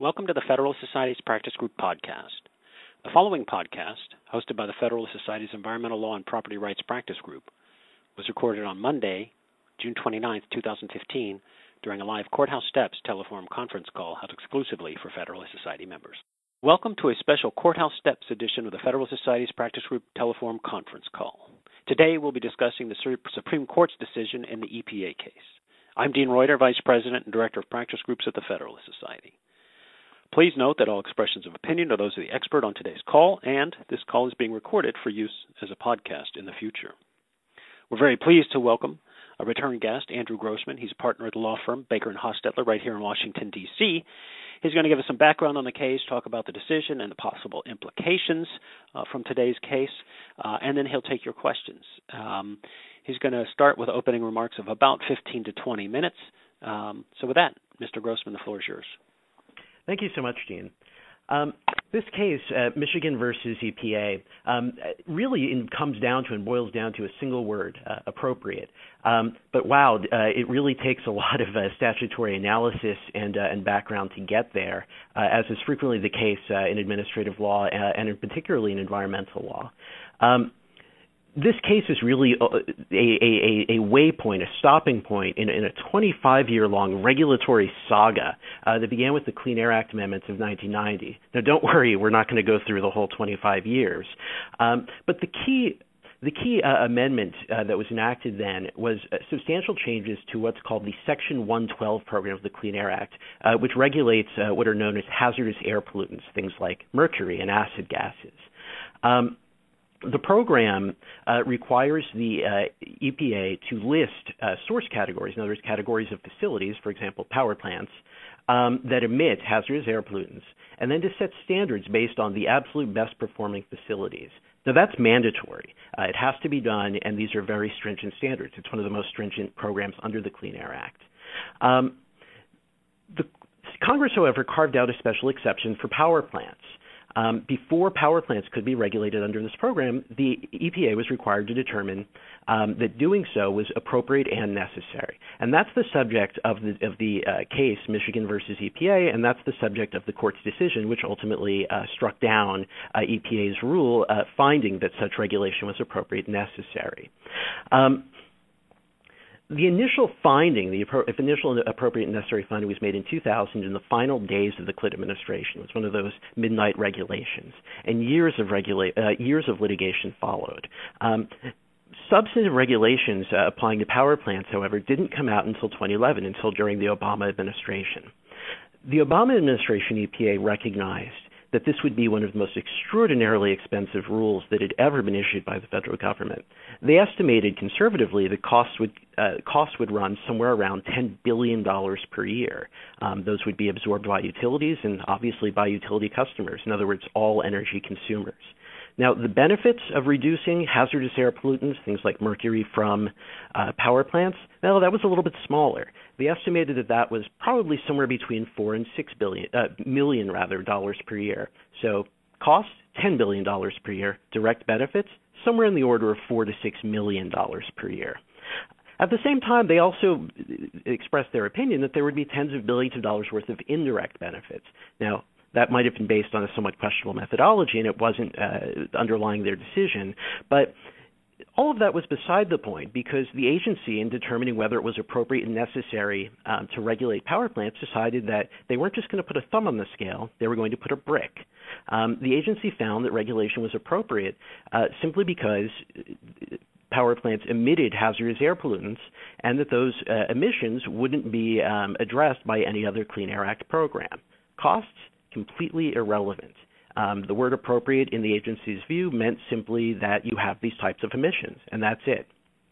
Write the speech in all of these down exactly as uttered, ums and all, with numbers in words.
Welcome to the Federalist Society's Practice Group podcast. The following podcast, hosted by the Federalist Society's Environmental Law and Property Rights Practice Group, was recorded on Monday, June twenty-ninth, twenty fifteen, during a live Courthouse Steps telephone conference call held exclusively for Federalist Society members. Welcome to a special Courthouse Steps edition of the Federalist Society's Practice Group telephone conference call. Today we'll be discussing the Supreme Court's decision in the E P A case. I'm Dean Reuter, Vice President and Director of Practice Groups at the Federalist Society. Please note that all expressions of opinion are those of the expert on today's call, and this call is being recorded for use as a podcast in the future. We're very pleased to welcome a return guest, Andrew Grossman. He's a partner at the law firm Baker and Hostetler right here in Washington, D C He's going to give us some background on the case, talk about the decision and the possible implications uh, from today's case, uh, and then he'll take your questions. Um, he's going to start with opening remarks of about fifteen to twenty minutes. Um, so with that, Mister Grossman, the floor is yours. Thank you so much, Gene. Um, this case, uh, Michigan versus E P A, um, really in, comes down to and boils down to a single word, uh, appropriate. Um, but wow, uh, it really takes a lot of uh, statutory analysis and, uh, and background to get there, uh, as is frequently the case uh, in administrative law uh, and in particularly in environmental law. Um, This case is really a, a, a waypoint, a stopping point in, in a twenty-five-year-long regulatory saga uh, that began with the Clean Air Act amendments of nineteen ninety. Now, don't worry, we're not going to go through the whole twenty-five years. Um, but the key the key uh, amendment uh, that was enacted then was uh, substantial changes to what's called the Section one twelve program of the Clean Air Act, uh, which regulates uh, what are known as hazardous air pollutants, things like mercury and acid gases. Um, The program uh, requires the uh, E P A to list uh, source categories, in other words, categories of facilities, for example, power plants, um, that emit hazardous air pollutants, and then to set standards based on the absolute best performing facilities. Now, that's mandatory. Uh, it has to be done, and these are very stringent standards. It's one of the most stringent programs under the Clean Air Act. Um, the Congress, however, carved out a special exception for power plants. Um, before power plants could be regulated under this program, the E P A was required to determine um, that doing so was appropriate and necessary. And that's the subject of the, of the uh, case, Michigan versus E P A, and that's the subject of the court's decision, which ultimately uh, struck down uh, E P A's rule, uh, finding that such regulation was appropriate and necessary. Um, The initial finding, the if initial appropriate and necessary finding was made in two thousand in the final days of the Clinton administration. It was one of those midnight regulations, and years of regula- uh, years of litigation followed. Um, substantive regulations uh, applying to power plants, however, didn't come out until twenty eleven, until during the Obama administration. The Obama administration E P A recognized that this would be one of the most extraordinarily expensive rules that had ever been issued by the federal government. They estimated conservatively the costs would uh, costs would run somewhere around ten billion dollars per year. Um, those would be absorbed by utilities and obviously by utility customers, in other words, all energy consumers. Now, the benefits of reducing hazardous air pollutants, things like mercury from uh, power plants, well, that was a little bit smaller. They estimated that that was probably somewhere between four and six billion, uh, million rather, dollars per year. So, cost ten billion dollars per year. Direct benefits somewhere in the order of four to six million dollars per year. At the same time, they also expressed their opinion that there would be tens of billions of dollars worth of indirect benefits. Now, that might have been based on a somewhat questionable methodology, and it wasn't uh, underlying their decision. But all of that was beside the point, because the agency, in determining whether it was appropriate and necessary um, to regulate power plants, decided that they weren't just going to put a thumb on the scale, they were going to put a brick. Um, the agency found that regulation was appropriate uh, simply because power plants emitted hazardous air pollutants, and that those uh, emissions wouldn't be um, addressed by any other Clean Air Act program. Costs? Completely irrelevant. Um, the word appropriate in the agency's view meant simply that you have these types of emissions, and that's it.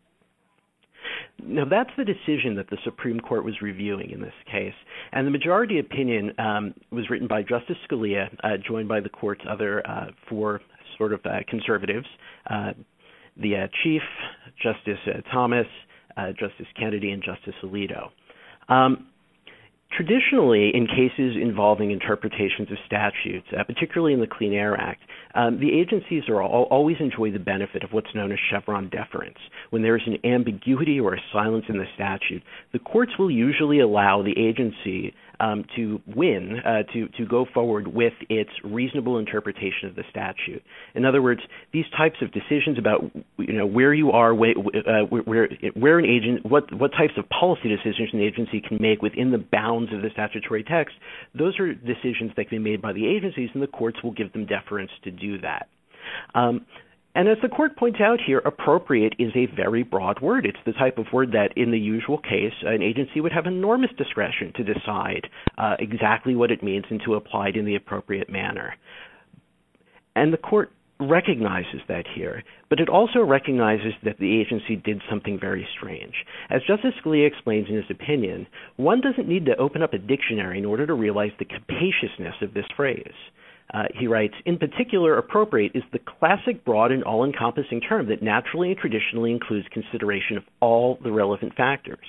Now, that's the decision that the Supreme Court was reviewing in this case, and the majority opinion um, was written by Justice Scalia, uh, joined by the court's other uh, four sort of uh, conservatives, uh, the uh, Chief, Justice uh, Thomas, uh, Justice Kennedy, and Justice Alito. Um, Traditionally, in cases involving interpretations of statutes, uh, particularly in the Clean Air Act, um, the agencies are all, always enjoy the benefit of what's known as Chevron deference. When there is an ambiguity or a silence in the statute, the courts will usually allow the agency um, to win, uh, to, to go forward with its reasonable interpretation of the statute. In other words, these types of decisions about, you know, where you are, where, uh, where, where an agent, what, what types of policy decisions an agency can make within the bounds of the statutory text, those are decisions that can be made by the agencies, and the courts will give them deference to do that. Um, And as the court points out here, appropriate is a very broad word. It's the type of word that, in the usual case, an agency would have enormous discretion to decide uh, exactly what it means and to apply it in the appropriate manner. And the court recognizes that here, but it also recognizes that the agency did something very strange. As Justice Scalia explains in his opinion, one doesn't need to open up a dictionary in order to realize the capaciousness of this phrase. Uh, he writes, in particular, appropriate is the classic broad and all-encompassing term that naturally and traditionally includes consideration of all the relevant factors.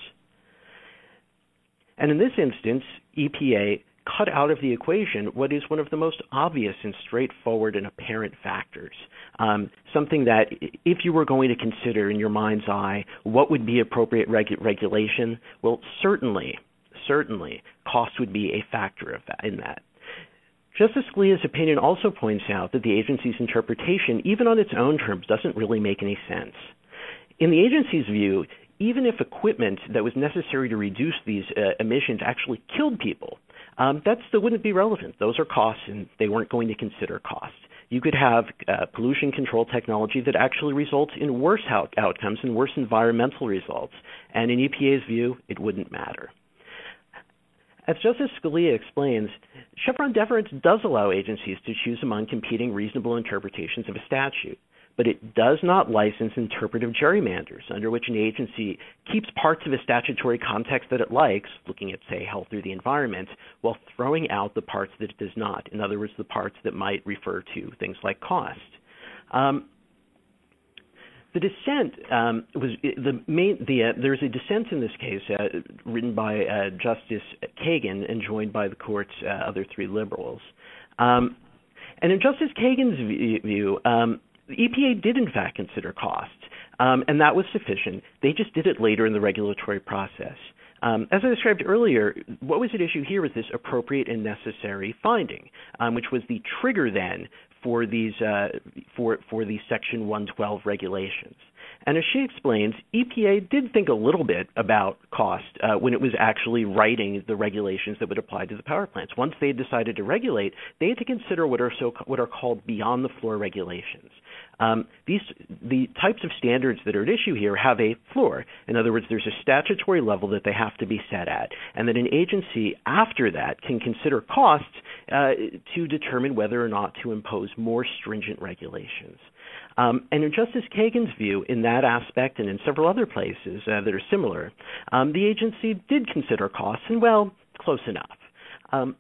And in this instance, E P A cut out of the equation what is one of the most obvious and straightforward and apparent factors, um, something that if you were going to consider in your mind's eye what would be appropriate regu- regulation, well, certainly, certainly, cost would be a factor of that, in that. Justice Scalia's opinion also points out that the agency's interpretation, even on its own terms, doesn't really make any sense. In the agency's view, even if equipment that was necessary to reduce these uh, emissions actually killed people, um, that still wouldn't be relevant. Those are costs, and they weren't going to consider costs. You could have uh, pollution control technology that actually results in worse out- outcomes and worse environmental results, and in E P A's view, it wouldn't matter. As Justice Scalia explains, Chevron deference does allow agencies to choose among competing reasonable interpretations of a statute, but it does not license interpretive gerrymanders under which an agency keeps parts of a statutory context that it likes, looking at, say, health or the environment, while throwing out the parts that it does not. In other words, the parts that might refer to things like cost. Um, The dissent um, was the main. The uh, there's a dissent in this case uh, written by uh, Justice Kagan and joined by the court's uh, other three liberals. Um, and in Justice Kagan's view, um, the E P A did in fact consider cost, um, and that was sufficient. They just did it later in the regulatory process. Um, as I described earlier, what was at issue here was this appropriate and necessary finding, um, which was the trigger then for these uh, for for these Section one twelve regulations. And as she explains, E P A did think a little bit about cost uh, when it was actually writing the regulations that would apply to the power plants. Once they decided to regulate, they had to consider what are so what are called beyond the floor regulations. Um, these the types of standards that are at issue here have a floor. In other words, there's a statutory level that they have to be set at, and that an agency after that can consider costs uh, to determine whether or not to impose more stringent regulations. Um, and in Justice Kagan's view, in that aspect and in several other places uh, that are similar, um, the agency did consider costs, and well, close enough. Um,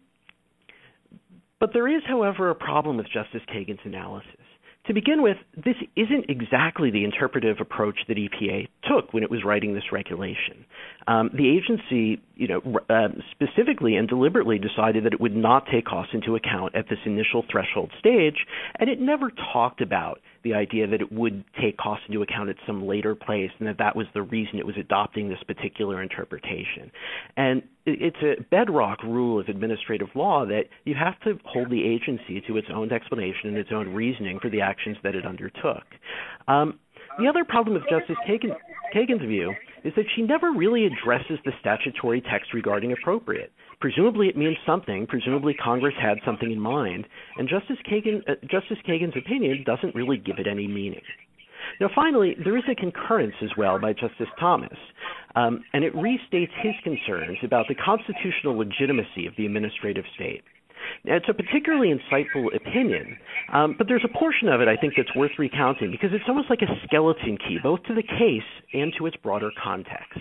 but there is, however, a problem with Justice Kagan's analysis. To begin with, this isn't exactly the interpretive approach that E P A took when it was writing this regulation. Um, the agency, you know, uh, specifically and deliberately decided that it would not take costs into account at this initial threshold stage, and it never talked about the idea that it would take costs into account at some later place, and that that was the reason it was adopting this particular interpretation. And it's a bedrock rule of administrative law that you have to hold the agency to its own explanation and its own reasoning for the actions that it undertook. Um, the other problem with Justice Kagan, Kagan's view is that she never really addresses the statutory text regarding appropriate. Presumably it means something. Presumably Congress had something in mind, and Justice Kagan, uh, Justice Kagan's opinion doesn't really give it any meaning. Now, finally, there is a concurrence as well by Justice Thomas, um, and it restates his concerns about the constitutional legitimacy of the administrative state. Now, it's a particularly insightful opinion, um, but there's a portion of it I think that's worth recounting because it's almost like a skeleton key, both to the case and to its broader context.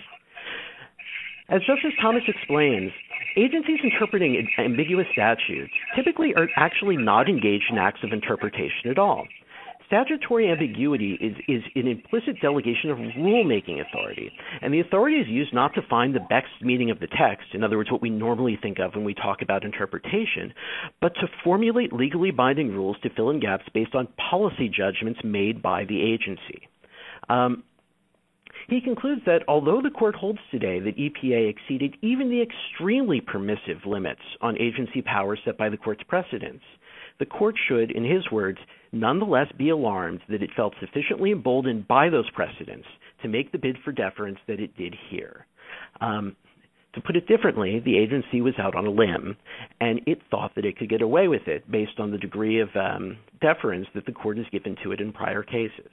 As Justice Thomas explains, agencies interpreting ambiguous statutes typically are actually not engaged in acts of interpretation at all. Statutory ambiguity is, is an implicit delegation of rulemaking authority, and the authority is used not to find the best meaning of the text, in other words, what we normally think of when we talk about interpretation, but to formulate legally binding rules to fill in gaps based on policy judgments made by the agency. Um, He concludes that although the court holds today that E P A exceeded even the extremely permissive limits on agency powers set by the court's precedents, the court should, in his words, nonetheless be alarmed that it felt sufficiently emboldened by those precedents to make the bid for deference that it did here. Um, to put it differently, the agency was out on a limb, and it thought that it could get away with it based on the degree of um, deference that the court has given to it in prior cases.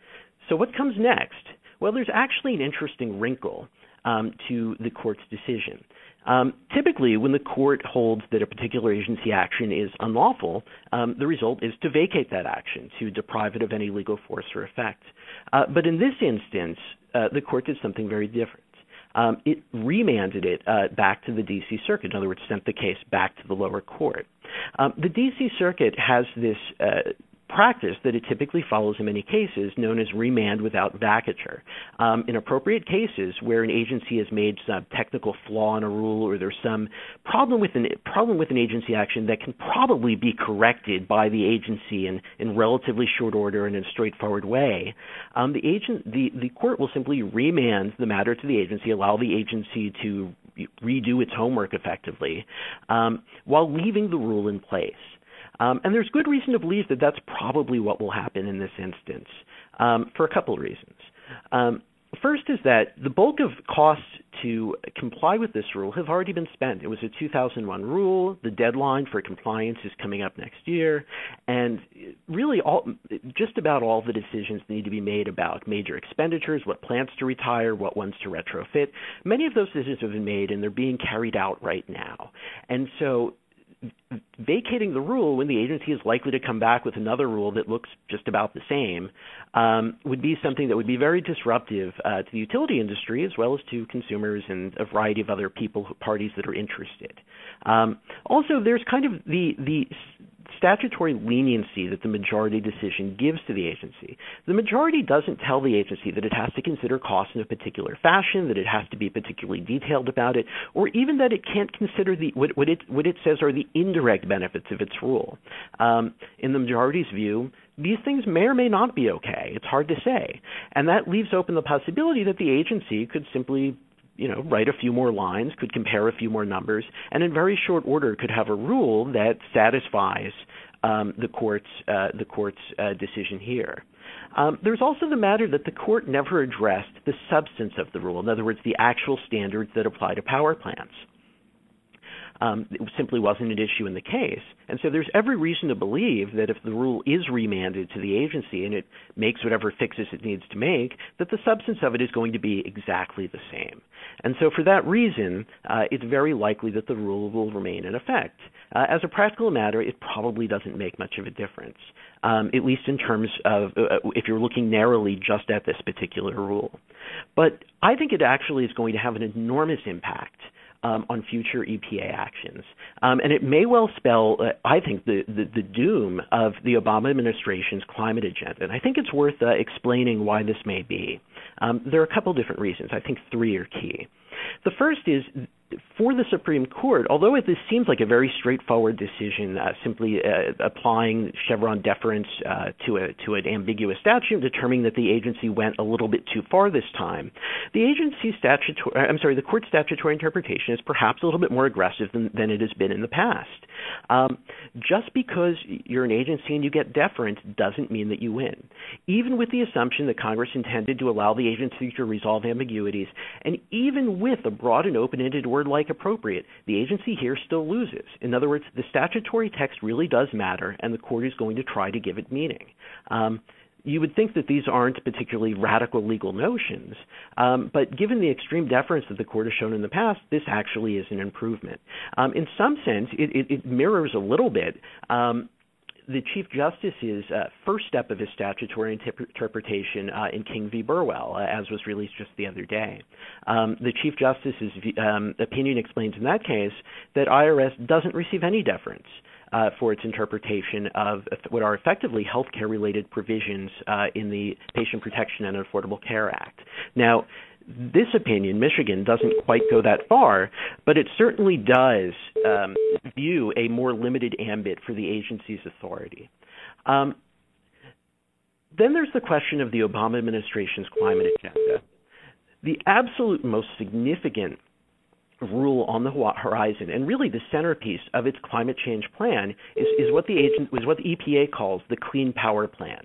So what comes next? Well, there's actually an interesting wrinkle um, to the court's decision. Um, typically, when the court holds that a particular agency action is unlawful, um, the result is to vacate that action, to deprive it of any legal force or effect. Uh, but in this instance, uh, the court did something very different. Um, it remanded it uh, back to the D C Circuit. In other words, sent the case back to the lower court. Um, the D C Circuit has this uh, practice that it typically follows in many cases, known as remand without vacatur. Um, in appropriate cases where an agency has made some technical flaw in a rule, or there's some problem with an problem with an agency action that can probably be corrected by the agency in, in relatively short order and in a straightforward way, um, the agent the, the court will simply remand the matter to the agency, allow the agency to redo its homework effectively, um, while leaving the rule in place. Um, and there's good reason to believe that that's probably what will happen in this instance, um, for a couple of reasons. Um, first is that the bulk of costs to comply with this rule have already been spent. It was a two thousand one rule. The deadline for compliance is coming up next year. And really, all, just about all the decisions need to be made about major expenditures, what plants to retire, what ones to retrofit. Many of those decisions have been made, and they're being carried out right now. And so vacating the rule when the agency is likely to come back with another rule that looks just about the same um, would be something that would be very disruptive uh, to the utility industry as well as to consumers and a variety of other people, parties that are interested. Um, also, there's kind of the the statutory leniency that the majority decision gives to the agency. The majority doesn't tell the agency that it has to consider costs in a particular fashion, that it has to be particularly detailed about it, or even that it can't consider the what, what, it, what it says are the indirect benefits of its rule. Um, in the majority's view, these things may or may not be okay. It's hard to say. And that leaves open the possibility that the agency could simply you know, write a few more lines, could compare a few more numbers, and in very short order could have a rule that satisfies um, the court's uh, the court's uh, decision here. Um, there's also the matter that the court never addressed the substance of the rule. In other words, the actual standards that apply to power plants. Um, it simply wasn't an issue in the case. And so there's every reason to believe that if the rule is remanded to the agency and it makes whatever fixes it needs to make, that the substance of it is going to be exactly the same. And so for that reason, uh, it's very likely that the rule will remain in effect. Uh, as a practical matter, it probably doesn't make much of a difference, um, at least in terms of uh, if you're looking narrowly just at this particular rule. But I think it actually is going to have an enormous impact Um, on future E P A actions. Um, and it may well spell, uh, I think, the, the, the doom of the Obama administration's climate agenda. And I think it's worth uh, explaining why this may be. Um, there are a couple different reasons. I think three are key. The first is, for the Supreme Court, although it, this seems like a very straightforward decision, uh, simply uh, applying Chevron deference uh, to a to an ambiguous statute, determining that the agency went a little bit too far this time, the agency's statutory, I'm sorry, the court's statutory interpretation is perhaps a little bit more aggressive than, than it has been in the past. Um, just because you're an agency and you get deference doesn't mean that you win. Even with the assumption that Congress intended to allow the agency to resolve ambiguities, and even with a broad and open-ended word like appropriate, the agency here still loses. In other words, the statutory text really does matter, and the court is going to try to give it meaning. Um, you would think that these aren't particularly radical legal notions, um, but given the extreme deference that the court has shown in the past, this actually is an improvement. Um, in some sense, it, it, it mirrors a little bit um, the Chief Justice's uh, first step of his statutory interp- interpretation uh, in King v. Burwell, uh, as was released just the other day. Um, the Chief Justice's um, opinion explains in that case that I R S doesn't receive any deference uh, for its interpretation of what are effectively healthcare-related provisions uh, in the Patient Protection and Affordable Care Act. Now, this opinion, Michigan, doesn't quite go that far, but it certainly does um, view a more limited ambit for the agency's authority. Um, then there's the question of the Obama administration's climate agenda. The absolute most significant rule on the horizon, and really the centerpiece of its climate change plan, is, is what the agent is what the E P A calls the Clean Power Plan.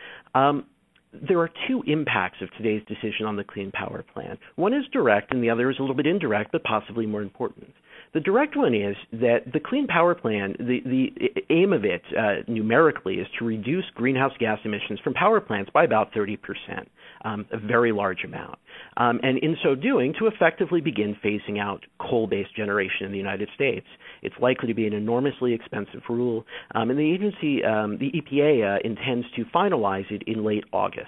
Um, there are two impacts of today's decision on the Clean Power Plan. One is direct, and the other is a little bit indirect, but possibly more important. The direct one is that the Clean Power Plan, the, the aim of it uh, numerically is to reduce greenhouse gas emissions from power plants by about thirty percent, um, a very large amount. Um, and in so doing, to effectively begin phasing out coal-based generation in the United States. It's likely to be an enormously expensive rule, um, and the agency, um, the E P A, uh, intends to finalize it in late August.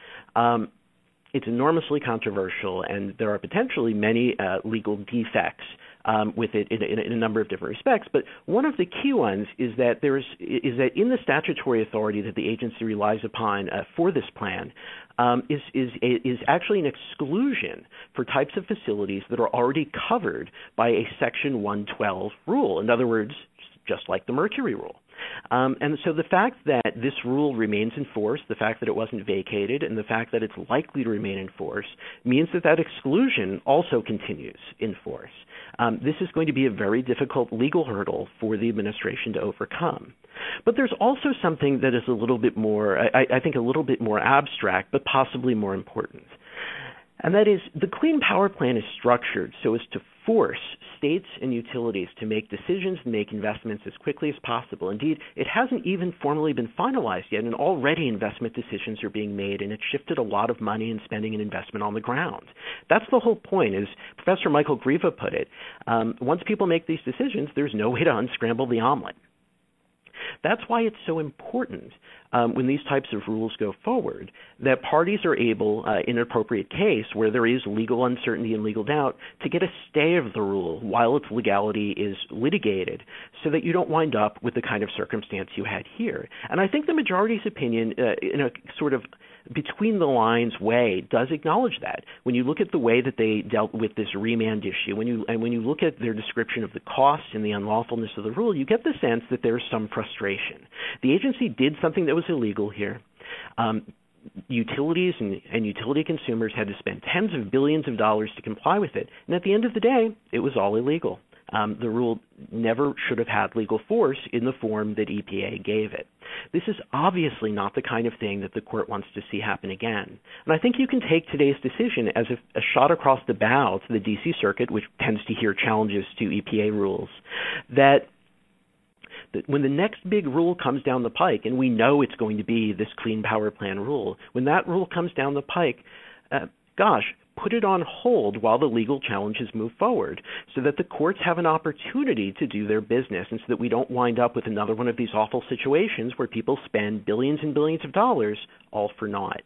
Um, it's enormously controversial, and there are potentially many uh, legal defects Um, with it in, in, in a number of different respects, but one of the key ones is that there is is that in the statutory authority that the agency relies upon uh, for this plan um, is is is actually an exclusion for types of facilities that are already covered by a Section one twelve rule. In other words, just like the Mercury rule. Um, and so the fact that this rule remains in force, the fact that it wasn't vacated, and the fact that it's likely to remain in force means that that exclusion also continues in force. Um, this is going to be a very difficult legal hurdle for the administration to overcome. But there's also something that is a little bit more, I, I think a little bit more abstract, but possibly more important. And that is the Clean Power Plan is structured so as to force states and utilities to make decisions and make investments as quickly as possible. Indeed, it hasn't even formally been finalized yet, and already investment decisions are being made, and it's shifted a lot of money and spending and investment on the ground. That's the whole point, as Professor Michael Greva put it. Um, once people make these decisions, there's no way to unscramble the omelet. That's why it's so important um, when these types of rules go forward that parties are able, uh, in an appropriate case where there is legal uncertainty and legal doubt, to get a stay of the rule while its legality is litigated so that you don't wind up with the kind of circumstance you had here. And I think the majority's opinion, uh, in a sort of between the lines way, does acknowledge that. When you look at the way that they dealt with this remand issue, when you and when you look at their description of the costs and the unlawfulness of the rule, you get the sense that there's some frustration. The agency did something that was illegal here. Um, utilities and, and utility consumers had to spend tens of billions of dollars to comply with it, and at the end of the day, it was all illegal. Um, the rule never should have had legal force in the form that E P A gave it. This is obviously not the kind of thing that the court wants to see happen again. And I think you can take today's decision as a, a shot across the bow to the D C Circuit, which tends to hear challenges to E P A rules, that that when the next big rule comes down the pike, and we know it's going to be this Clean Power Plan rule, when that rule comes down the pike, uh, gosh, put it on hold while the legal challenges move forward so that the courts have an opportunity to do their business and so that we don't wind up with another one of these awful situations where people spend billions and billions of dollars all for naught.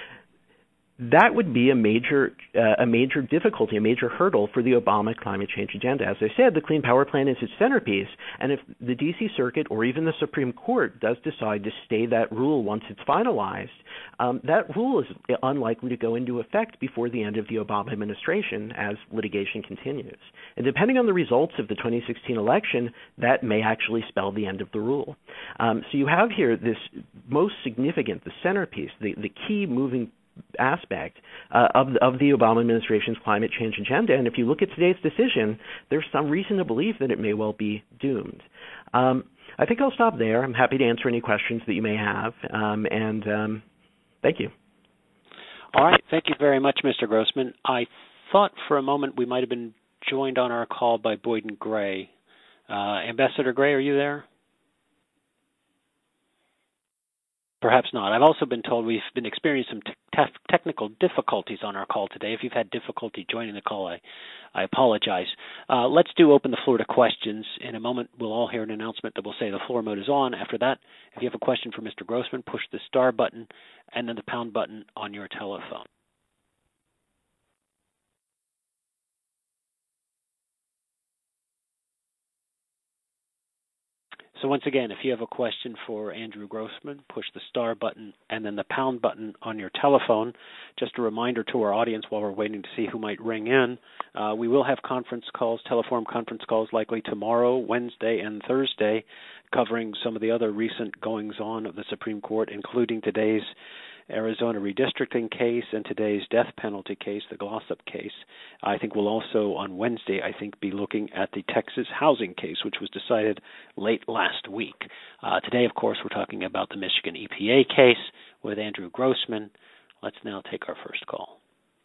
That would be a major uh, a major difficulty, a major hurdle for the Obama climate change agenda. As I said, the Clean Power Plan is its centerpiece, and if the D C Circuit or even the Supreme Court does decide to stay that rule once it's finalized, um, that rule is unlikely to go into effect before the end of the Obama administration as litigation continues. And depending on the results of the twenty sixteen election, that may actually spell the end of the rule. Um, so you have here this most significant, the centerpiece, the, the key moving aspect uh, of, of the Obama administration's climate change agenda. And if you look at today's decision, there's some reason to believe that it may well be doomed. Um, I think I'll stop there. I'm happy to answer any questions that you may have. Um, and um, thank you. All right. Thank you very much, Mister Grossman. I thought for a moment we might have been joined on our call by Boyden Gray. Uh, Ambassador Gray, are you there? Perhaps not. I've also been told we've been experiencing some te- technical difficulties on our call today. If you've had difficulty joining the call, I, I apologize. Uh, let's do open the floor to questions. In a moment, we'll all hear an announcement that will say the floor mode is on. After that, if you have a question for Mister Grossman, push the star button and then the pound button on your telephone. So once again, if you have a question for Andrew Grossman, push the star button and then the pound button on your telephone. Just a reminder to our audience while we're waiting to see who might ring in, uh, we will have conference calls, telephone conference calls likely tomorrow, Wednesday, and Thursday, covering some of the other recent goings-on of the Supreme Court, including today's Arizona redistricting case and today's death penalty case, the Glossop case. I think we'll also, on Wednesday, I think, be looking at the Texas housing case, which was decided late last week. Uh, today, of course, we're talking about the Michigan E P A case with Andrew Grossman. Let's now take our first call.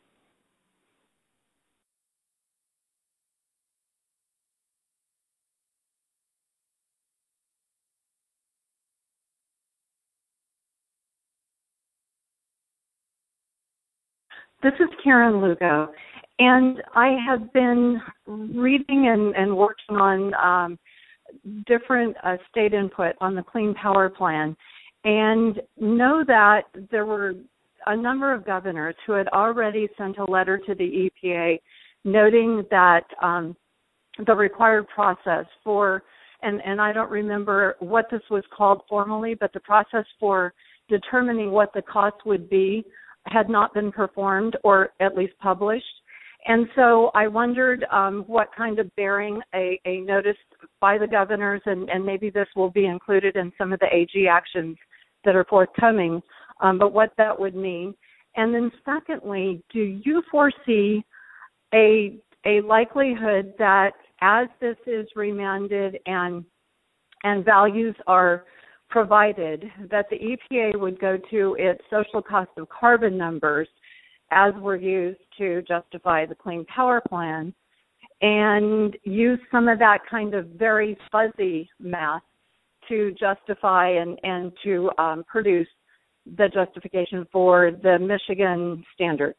This is Karen Lugo, and I have been reading and, and working on um, different uh, state input on the Clean Power Plan, and know that there were a number of governors who had already sent a letter to the E P A noting that um, the required process for, and, and I don't remember what this was called formally, but the process for determining what the cost would be had not been performed or at least published. And so I wondered um, what kind of bearing a, a notice by the governors, and, and maybe this will be included in some of the A G actions that are forthcoming, um, but what that would mean. And then secondly, do you foresee a, a likelihood that as this is remanded and, and values are provided, that the E P A would go to its social cost of carbon numbers as were used to justify the Clean Power Plan, and use some of that kind of very fuzzy math to justify and, and to um, produce the justification for the Michigan standards?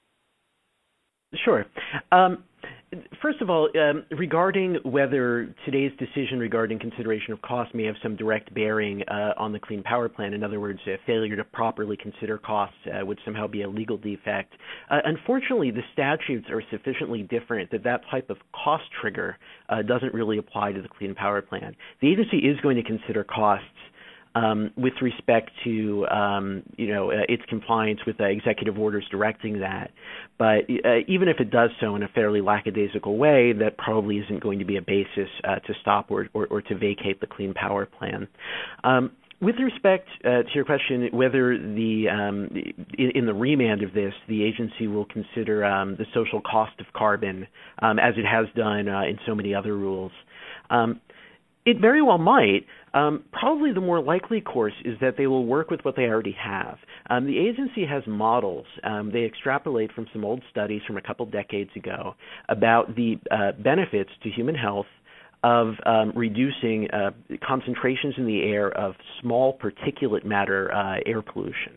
Sure. Um, First of all, um, regarding whether today's decision regarding consideration of cost may have some direct bearing uh, on the Clean Power Plan, in other words, a failure to properly consider costs uh, would somehow be a legal defect. Uh, unfortunately, the statutes are sufficiently different that that type of cost trigger uh, doesn't really apply to the Clean Power Plan. The agency is going to consider costs Um, with respect to, um, you know, uh, its compliance with uh, executive orders directing that. But uh, even if it does so in a fairly lackadaisical way, that probably isn't going to be a basis uh, to stop or, or, or to vacate the Clean Power Plan. Um, with respect uh, to your question, whether the um, in, in the remand of this, the agency will consider um, the social cost of carbon, um, as it has done uh, in so many other rules, um, it very well might. Um, probably the more likely course is that they will work with what they already have. Um, the agency has models. Um, they extrapolate from some old studies from a couple decades ago about the uh, benefits to human health of um, reducing uh, concentrations in the air of small particulate matter uh, air pollution.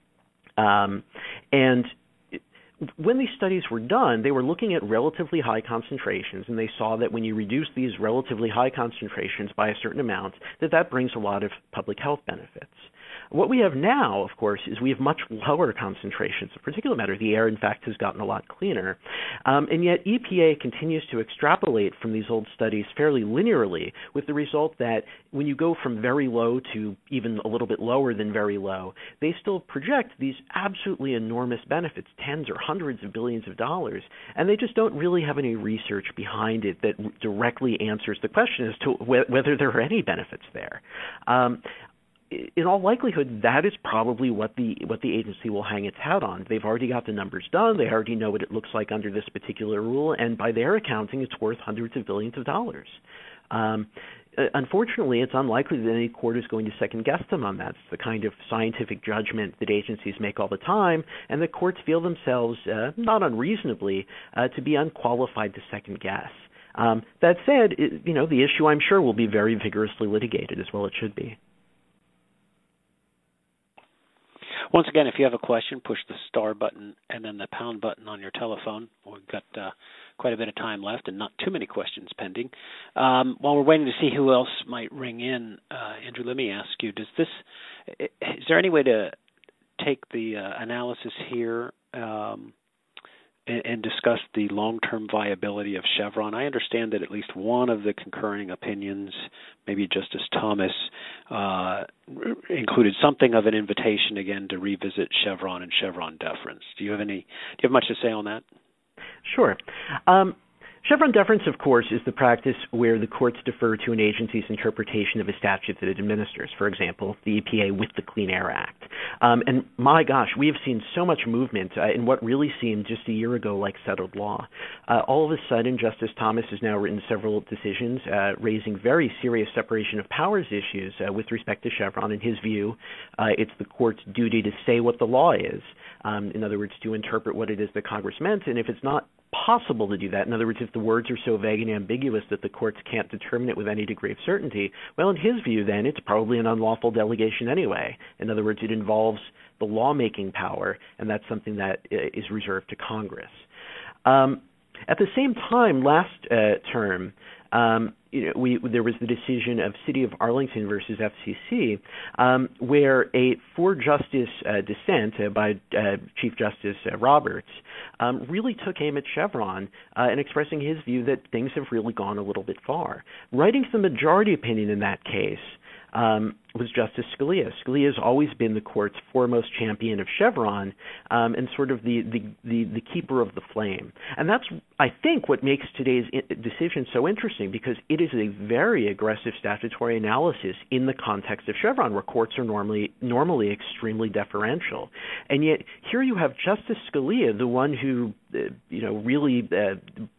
Um, and when these studies were done, they were looking at relatively high concentrations, and they saw that when you reduce these relatively high concentrations by a certain amount, that that brings a lot of public health benefits. What we have now, of course, is we have much lower concentrations of particulate matter. The air, in fact, has gotten a lot cleaner. Um, and yet E P A continues to extrapolate from these old studies fairly linearly, with the result that when you go from very low to even a little bit lower than very low, they still project these absolutely enormous benefits, tens or hundreds of billions of dollars, and they just don't really have any research behind it that directly answers the question as to wh- whether there are any benefits there. Um, In all likelihood, that is probably what the what the agency will hang its hat on. They've already got the numbers done. They already know what it looks like under this particular rule, and by their accounting, it's worth hundreds of billions of dollars. Um, unfortunately, it's unlikely that any court is going to second-guess them on that. It's the kind of scientific judgment that agencies make all the time, and the courts feel themselves, uh, not unreasonably, uh, to be unqualified to second-guess. Um, that said, it, you know, the issue, I'm sure, will be very vigorously litigated, as well it should be. Once again, if you have a question, push the star button and then the pound button on your telephone. We've got uh, quite a bit of time left and not too many questions pending. Um, while we're waiting to see who else might ring in, uh, Andrew, let me ask you, does this, is there any way to take the uh, analysis here um, and, and discuss the long-term viability of Chevron? I understand that at least one of the concurring opinions, maybe Justice Thomas, uh, included something of an invitation again to revisit Chevron and Chevron deference. Do you have any? Do you have much to say on that? Sure. Um, Chevron deference, of course, is the practice where the courts defer to an agency's interpretation of a statute that it administers. For example, the E P A with the Clean Air Act. Um, and my gosh, we have seen so much movement uh, in what really seemed just a year ago like settled law. Uh, all of a sudden, Justice Thomas has now written several decisions uh, raising very serious separation of powers issues uh, with respect to Chevron. In his view, uh, it's the court's duty to say what the law is. Um, in other words, to interpret what it is that Congress meant. And if it's not possible to do that, in other words, if the words are so vague and ambiguous that the courts can't determine it with any degree of certainty, well, in his view, then it's probably an unlawful delegation anyway. In other words, it involves the lawmaking power, and that's something that is reserved to Congress. Um, at the same time, last uh, term, um, you know, we, there was the decision of City of Arlington versus F C C, um, where a four-justice uh, dissent uh, by uh, Chief Justice uh, Roberts um, really took aim at Chevron uh, and expressing his view that things have really gone a little bit far. Writing the majority opinion in that case um, was Justice Scalia. Scalia has always been the court's foremost champion of Chevron um, and sort of the, the, the, the keeper of the flame. And that's, I think, what makes today's decision so interesting, because it is a very aggressive statutory analysis in the context of Chevron, where courts are normally normally extremely deferential. And yet here you have Justice Scalia, the one who, uh, you know, really, uh,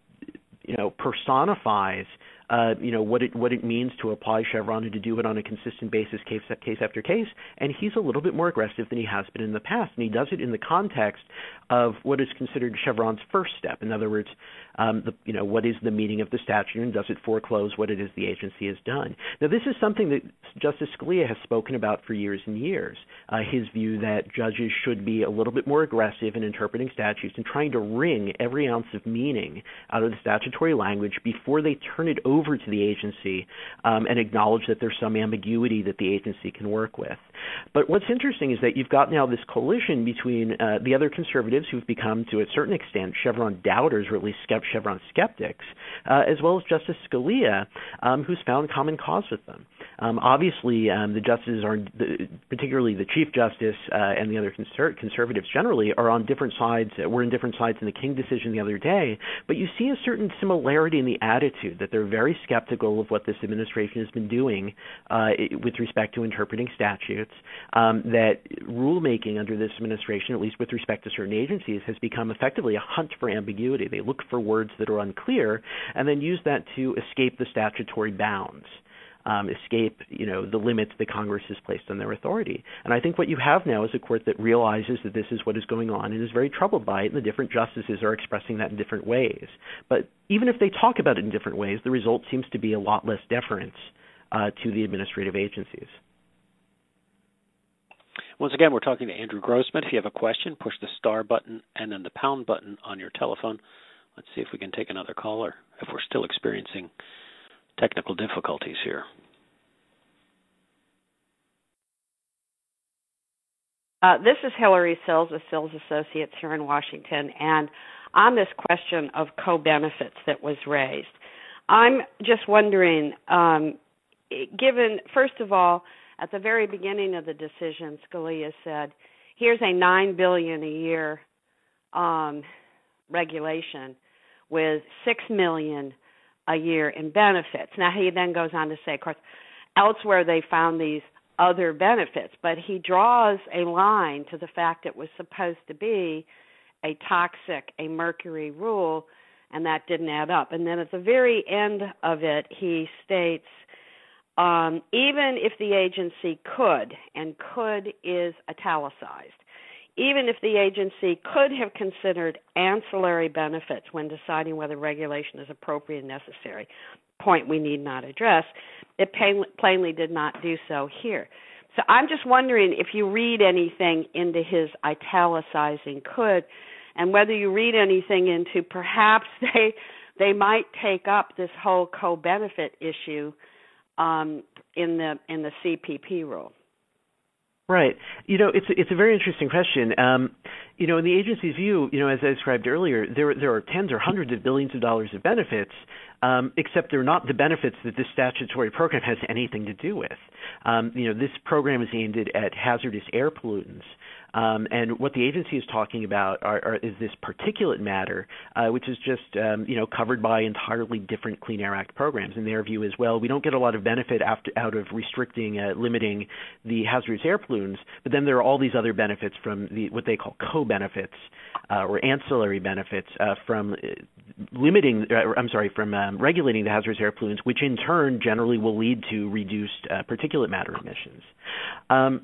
you know, personifies Uh, you know, what it what it means to apply Chevron and to do it on a consistent basis, case case after case, and he's a little bit more aggressive than he has been in the past, and he does it in the context of what is considered Chevron's first step. In other words, um, the, you know, what is the meaning of the statute, and does it foreclose what it is the agency has done? Now, this is something that Justice Scalia has spoken about for years and years, uh, his view that judges should be a little bit more aggressive in interpreting statutes and trying to wring every ounce of meaning out of the statutory language before they turn it over over to the agency um, and acknowledge that there's some ambiguity that the agency can work with. But what's interesting is that you've got now this collision between uh, the other conservatives who've become, to a certain extent, Chevron doubters, or at least Chevron skeptics, uh, as well as Justice Scalia, um, who's found common cause with them. Um, obviously, um, the justices are, the, particularly the Chief Justice uh, and the other conser- conservatives generally, are on different sides. Uh, we're in different sides in the King decision the other day, but you see a certain similarity in the attitude that they're very skeptical of what this administration has been doing uh, with respect to interpreting statutes, um, that rulemaking under this administration, at least with respect to certain agencies, has become effectively a hunt for ambiguity. They look for words that are unclear and then use that to escape the statutory bounds. Um, escape, you know, the limits that Congress has placed on their authority. And I think what you have now is a court that realizes that this is what is going on and is very troubled by it, and the different justices are expressing that in different ways. But even if they talk about it in different ways, the result seems to be a lot less deference uh, to the administrative agencies. Once again, we're talking to Andrew Grossman. If you have a question, push the star button and then the pound button on your telephone. Let's see if we can take another caller, if we're still experiencing technical difficulties here. Uh, this is Hillary Sills with Sills Associates here in Washington, and on this question of co-benefits that was raised, I'm just wondering, um, given, first of all, at the very beginning of the decision, Scalia said, here's a nine billion dollars a year um, regulation with six million dollars a year in benefits. Now, he then goes on to say, of course, elsewhere they found these other benefits, but he draws a line to the fact it was supposed to be a toxic, a mercury rule, and that didn't add up. And then at the very end of it, he states, um, even if the agency could, and could is italicized, even if the agency could have considered ancillary benefits when deciding whether regulation is appropriate and necessary, point we need not address, it plain, plainly did not do so here. So I'm just wondering if you read anything into his italicizing could, and whether you read anything into perhaps they they might take up this whole co-benefit issue um, in the in the C P P rule. Right. You know, it's it's a very interesting question. Um, you know, in the agency's view, you know, as I described earlier, there there are tens or hundreds of billions of dollars of benefits um, except they're not the benefits that this statutory program has anything to do with. Um, you know, this program is aimed at, at hazardous air pollutants. Um, and what the agency is talking about are, are, is this particulate matter, uh, which is just, um, you know, covered by entirely different Clean Air Act programs. And their view is, well, we don't get a lot of benefit after, out of restricting, uh, limiting the hazardous air pollutants, but then there are all these other benefits from the what they call co-benefits uh, or ancillary benefits uh, from uh, limiting, uh, I'm sorry, from um, regulating the hazardous air pollutants, which in turn generally will lead to reduced uh, particulate matter emissions. Um,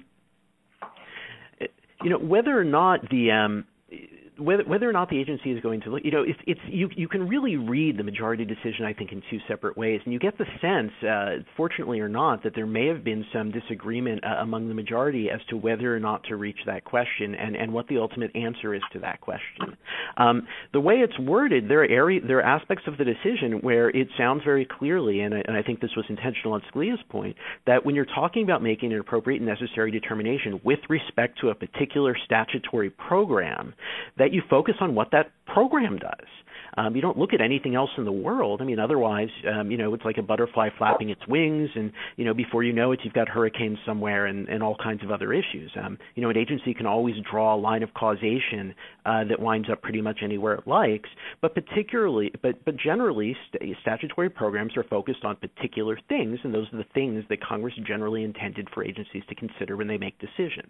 You know, whether or not the um, whether whether or not the agency is going to look, you know, it's it's you you can really read the majority decision, I think, in two separate ways, and you get the sense, uh, fortunately or not, that there may have been some disagreement uh, among the majority as to whether or not to reach that question and, and what the ultimate answer is to that question. Um, the way it's worded, there are area, there are aspects of the decision where it sounds very clearly, and I, and I think this was intentional on Scalia's point, that when you're talking about making an appropriate and necessary determination with respect to a particular statutory program, that you focus on what that program does. Um, you don't look at anything else in the world. I mean, otherwise, um, you know, it's like a butterfly flapping its wings, and, you know, before you know it, you've got hurricanes somewhere and, and all kinds of other issues. Um, you know, an agency can always draw a line of causation uh, that winds up pretty much anywhere it likes, but particularly, but, but generally, st- statutory programs are focused on particular things, and those are the things that Congress generally intended for agencies to consider when they make decisions.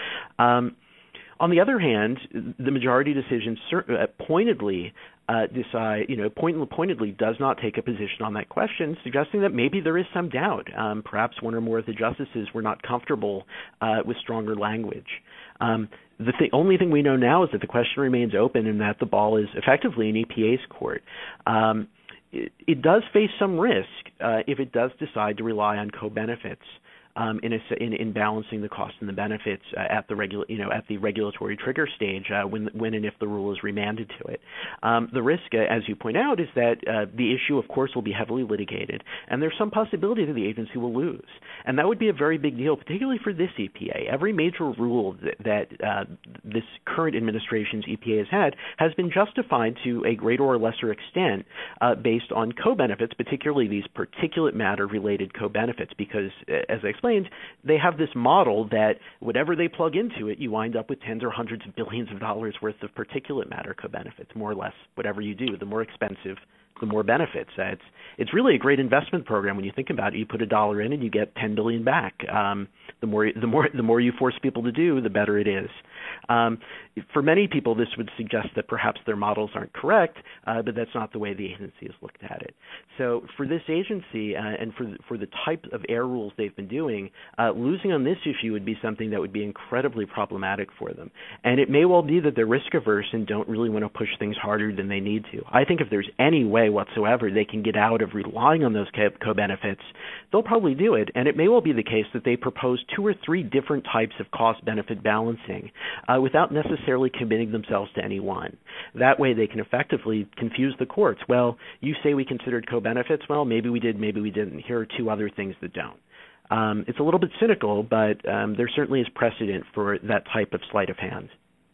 Um, On the other hand, the majority decision uh, pointedly uh, decide, you know, point, pointedly does not take a position on that question, suggesting that maybe there is some doubt. Um, perhaps one or more of the justices were not comfortable uh, with stronger language. Um, the th- only thing we know now is that the question remains open and that the ball is effectively in E P A's court. Um, it, it does face some risk uh, if it does decide to rely on co-benefits. Um, in, a, in, in balancing the costs and the benefits uh, at the regula- you know, at the regulatory trigger stage uh, when, when and if the rule is remanded to it. Um, the risk, uh, as you point out, is that uh, the issue, of course, will be heavily litigated, and there's some possibility that the agency will lose. And that would be a very big deal, particularly for this E P A. Every major rule that, that uh, this current administration's E P A has had has been justified to a greater or lesser extent uh, based on co-benefits, particularly these particulate matter-related co-benefits, because, as I explained, they have this model that whatever they plug into it, you wind up with tens or hundreds of billions of dollars worth of particulate matter co-benefits, more or less. Whatever you do, the more expensive, the more benefits. Uh, it's it's really a great investment program when you think about it. You put a dollar in and you get ten billion back. Um, the more the more the more you force people to do, the better it is. Um, for many people, this would suggest that perhaps their models aren't correct, uh, but that's not the way the agency has looked at it. So for this agency uh, and for the, for the type of air rules they've been doing, uh, losing on this issue would be something that would be incredibly problematic for them. And it may well be that they're risk averse and don't really want to push things harder than they need to. I think if there's any way whatsoever they can get out of relying on those co-benefits, they'll probably do it. And it may well be the case that they propose two or three different types of cost-benefit balancing uh, without necessarily committing themselves to any one. That way they can effectively confuse the courts. Well, you say we considered co-benefits. Well, maybe we did, maybe we didn't. Here are two other things that don't. Um, it's a little bit cynical, but um, there certainly is precedent for that type of sleight of hand.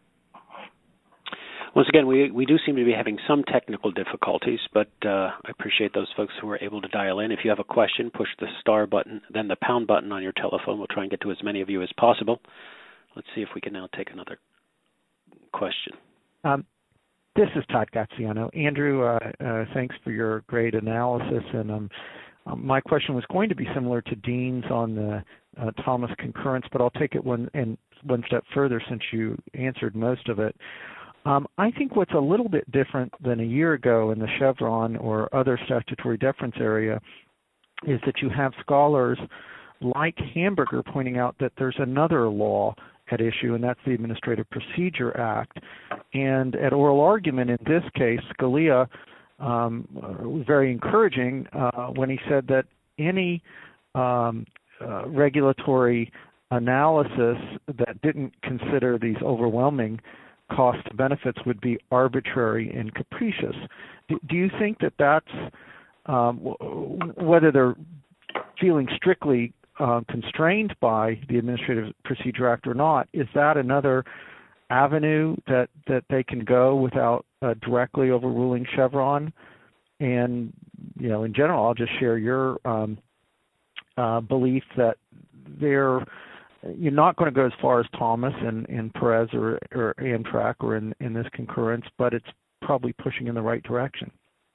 Once again, we we do seem to be having some technical difficulties, but uh, I appreciate those folks who are able to dial in. If you have a question, push the star button, then the pound button on your telephone. We'll try and get to as many of you as possible. Let's see if we can now take another question. Um, this is Todd Gaziano. Andrew, uh, uh, thanks for your great analysis. And um, um, my question was going to be similar to Dean's on the uh, Thomas concurrence, but I'll take it one and one step further since you answered most of it. Um, I think what's a little bit different than a year ago in the Chevron or other statutory deference area is that you have scholars like Hamburger pointing out that there's another law at issue, and that's the Administrative Procedure Act. And at oral argument in this case, Scalia um, was very encouraging uh, when he said that any um, uh, regulatory analysis that didn't consider these overwhelming cost benefits would be arbitrary and capricious. Do, do you think that that's, um, whether they're feeling strictly uh, constrained by the Administrative Procedure Act or not, is that another avenue that, that they can go without uh, directly overruling Chevron? And you know, in general, I'll just share your um, uh, belief that they're you're not going to go as far as Thomas and, and Perez or, or Amtrak or in, in this concurrence, but it's probably pushing in the right direction.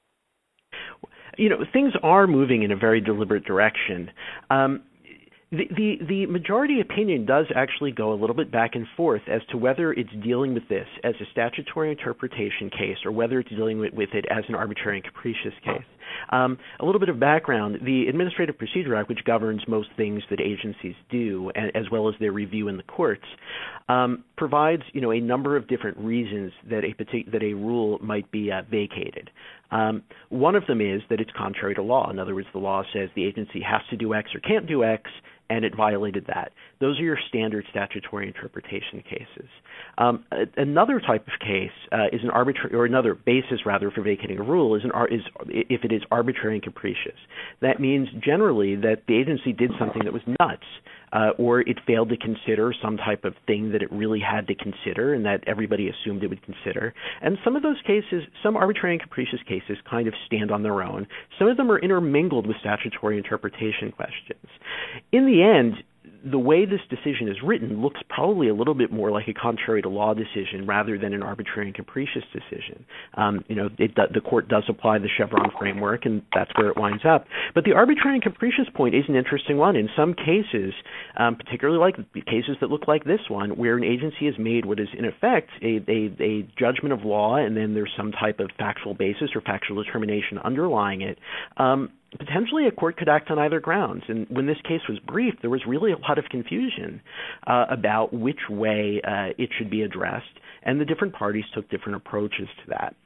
You know, things are moving in a very deliberate direction. Um, the, the the majority opinion does actually go a little bit back and forth as to whether it's dealing with this as a statutory interpretation case or whether it's dealing with, with it as an arbitrary and capricious case. Um, a little bit of background, the Administrative Procedure Act, which governs most things that agencies do, as well as their review in the courts, um, provides, you know, a number of different reasons that a partic- that a rule might be uh, vacated. Um, one of them is that it's contrary to law. In other words, the law says the agency has to do X or can't do X, and it violated that. Those are your standard statutory interpretation cases. Um, another type of case uh, is an arbitrary, or another basis rather for vacating a rule is an is if it is arbitrary and capricious. That means generally that the agency did something that was nuts, uh, or it failed to consider some type of thing that it really had to consider and that everybody assumed it would consider. And some of those cases, some arbitrary and capricious cases, kind of stand on their own. Some of them are intermingled with statutory interpretation questions. In the end, the way this decision is written looks probably a little bit more like a contrary to law decision rather than an arbitrary and capricious decision. Um, you know, it, the court does apply the Chevron framework, and that's where it winds up. But the arbitrary and capricious point is an interesting one. In some cases, um, particularly like cases that look like this one, where an agency has made what is in effect a, a, a judgment of law, and then there's some type of factual basis or factual determination underlying it, um, potentially a court could act on either grounds. And when this case was briefed, there was really a lot of confusion uh, about which way uh, it should be addressed, and the different parties took different approaches to that.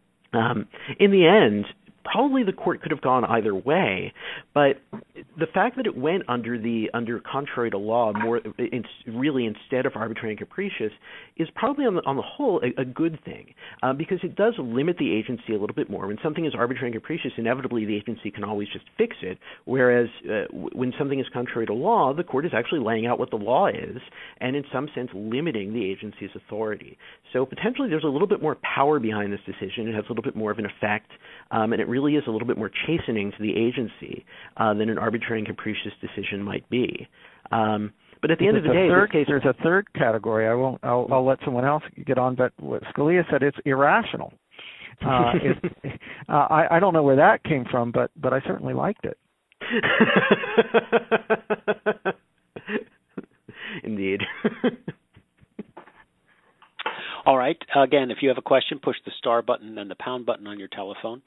Um, in the end, probably the court could have gone either way, but the fact that it went under the under contrary to law more it's really instead of arbitrary and capricious is probably on the, on the whole a, a good thing uh, because it does limit the agency a little bit more. When something is arbitrary and capricious, inevitably the agency can always just fix it, whereas uh, w- when something is contrary to law, the court is actually laying out what the law is and in some sense limiting the agency's authority. So potentially there's a little bit more power behind this decision. It has a little bit more of an effect, um, and it really is a little bit more chastening to the agency uh, than an arbitrary and capricious decision might be. Um, but at the end of the day, third, this case, there's a third category. I won't. I'll, I'll let someone else get on. But what Scalia said, it's irrational. Uh, it, uh, I, I don't know where that came from, but but I certainly liked it. Indeed. All right. Again, if you have a question, push the star button and the pound button on your telephone.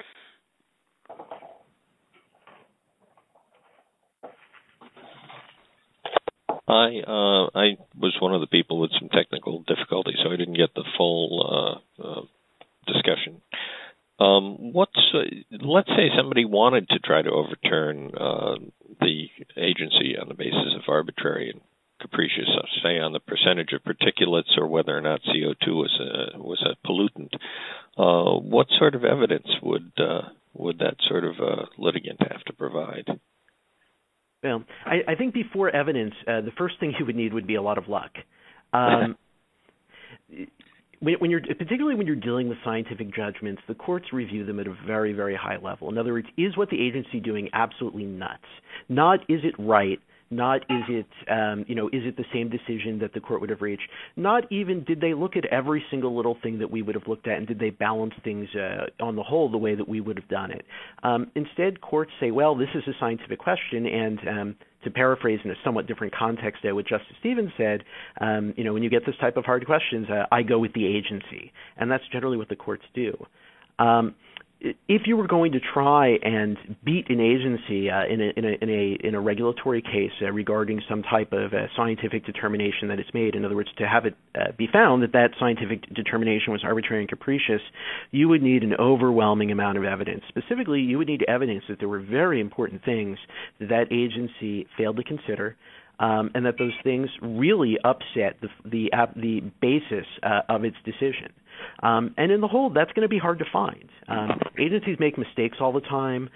I uh, I was one of the people with some technical difficulties, so I didn't get the full uh, uh, discussion. Um, what's uh, let's say somebody wanted to try to overturn uh, the agency on the basis of arbitrary and capricious, say on the percentage of particulates or whether or not C O two was a was a pollutant. Uh, what sort of evidence would uh, would that sort of uh, litigant have to provide? Well, I, I think before evidence, uh, the first thing you would need would be a lot of luck. Um, when, when you're, particularly when you're dealing with scientific judgments, the courts review them at a very, very high level. In other words, is what the agency doing absolutely nuts? Not is it right? Not is it, um, you know, is it the same decision that the court would have reached? Not even did they look at every single little thing that we would have looked at, and did they balance things uh, on the whole the way that we would have done it? Um, instead, courts say, well, this is a scientific question, and um, to paraphrase in a somewhat different context uh, what Justice Stevens said, um, you know, when you get this type of hard questions, uh, I go with the agency, and that's generally what the courts do. Um, If you were going to try and beat an agency uh, in, a, in, a, in, a, in a regulatory case uh, regarding some type of uh, scientific determination that it's made, in other words, to have it uh, be found that that scientific determination was arbitrary and capricious, you would need an overwhelming amount of evidence. Specifically, you would need evidence that there were very important things that that agency failed to consider, Um, and that those things really upset the the, uh, the basis uh, of its decision. Um, and in the whole, that's going to be hard to find. Um, agencies make mistakes all the time.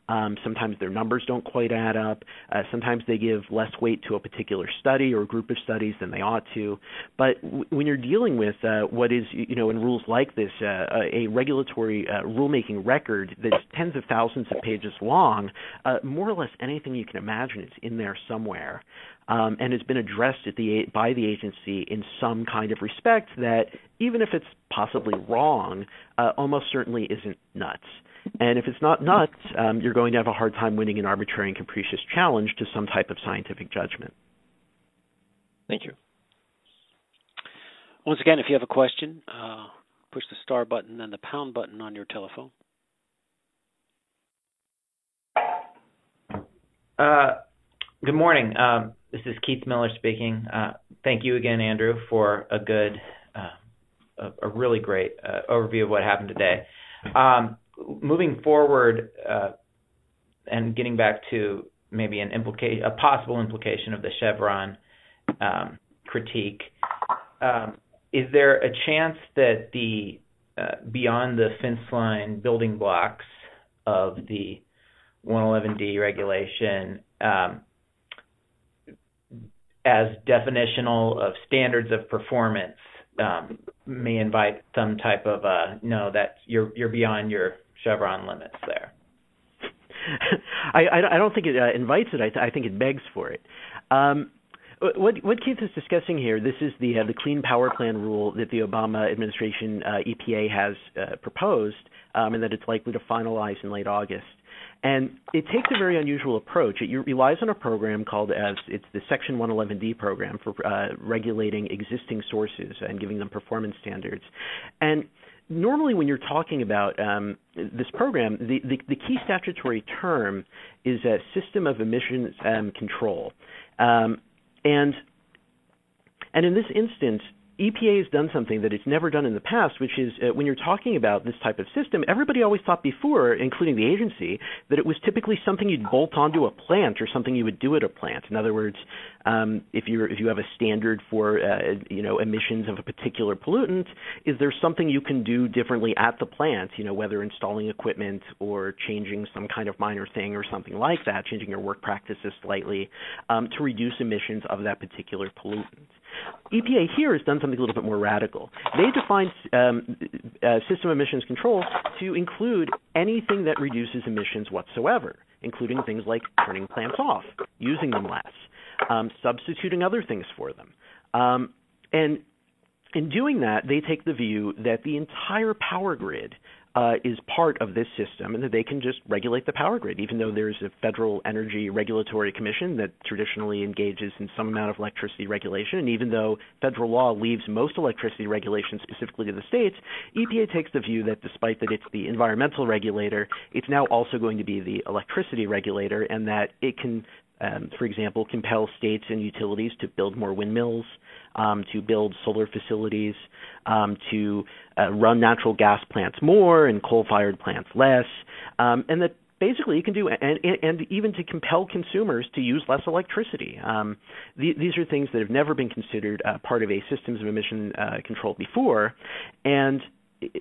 Um, sometimes their numbers don't quite add up. Uh, sometimes they give less weight to a particular study or a group of studies than they ought to. But w- when you're dealing with uh, what is, you know, in rules like this, uh, a regulatory uh, rulemaking record that's tens of thousands of pages long, uh, more or less anything you can imagine is in there somewhere. Um, and has been addressed at the, by the agency in some kind of respect that, even if it's possibly wrong, uh, almost certainly isn't nuts. And if it's not nuts, um, you're going to have a hard time winning an arbitrary and capricious challenge to some type of scientific judgment. Thank you. Once again, if you have a question, uh, push the star button and the pound button on your telephone. Uh, good morning. Um, this is Keith Miller speaking. Uh, thank you again, Andrew, for a good, uh, a, a really great uh, overview of what happened today. Um, moving forward uh, and getting back to maybe an implica- a possible implication of the Chevron um, critique, um, is there a chance that the uh, beyond the fence line building blocks of the one eleven D regulation, um, as definitional of standards of performance, um, may invite some type of uh, no, that you're you're beyond your Chevron limits there? I, I don't think it uh, invites it. I, th- I think it begs for it. Um, what, what Keith is discussing here, this is the uh, the Clean Power Plan rule that the Obama administration uh, E P A has uh, proposed, um, and that it's likely to finalize in late August. And it takes a very unusual approach. It relies on a program called, as it's the Section one eleven D program for uh, regulating existing sources and giving them performance standards. And normally when you're talking about um, this program, the, the, the key statutory term is a system of emissions um, control. Um, and and in this instance, E P A has done something that it's never done in the past, which is uh, when you're talking about this type of system, everybody always thought before, including the agency, that it was typically something you'd bolt onto a plant or something you would do at a plant. In other words, um, if you if you have a standard for uh, you know emissions of a particular pollutant, is there something you can do differently at the plant? You know, whether installing equipment or changing some kind of minor thing or something like that, changing your work practices slightly um, to reduce emissions of that particular pollutant. E P A here has done something a little bit more radical. They defined um, uh, system emissions control to include anything that reduces emissions whatsoever, including things like turning plants off, using them less, um, substituting other things for them. Um, and in doing that, they take the view that the entire power grid Uh, is part of this system, and that they can just regulate the power grid, even though there's a Federal Energy Regulatory Commission that traditionally engages in some amount of electricity regulation, and even though federal law leaves most electricity regulation specifically to the states, E P A takes the view that despite that it's the environmental regulator, it's now also going to be the electricity regulator, and that it can, um, for example, compel states and utilities to build more windmills, um, to build solar facilities, um, to uh, run natural gas plants more and coal-fired plants less, um, and that basically you can do, and, and even to compel consumers to use less electricity. Um, the, these are things that have never been considered uh, part of a systems of emission uh, control before, and it,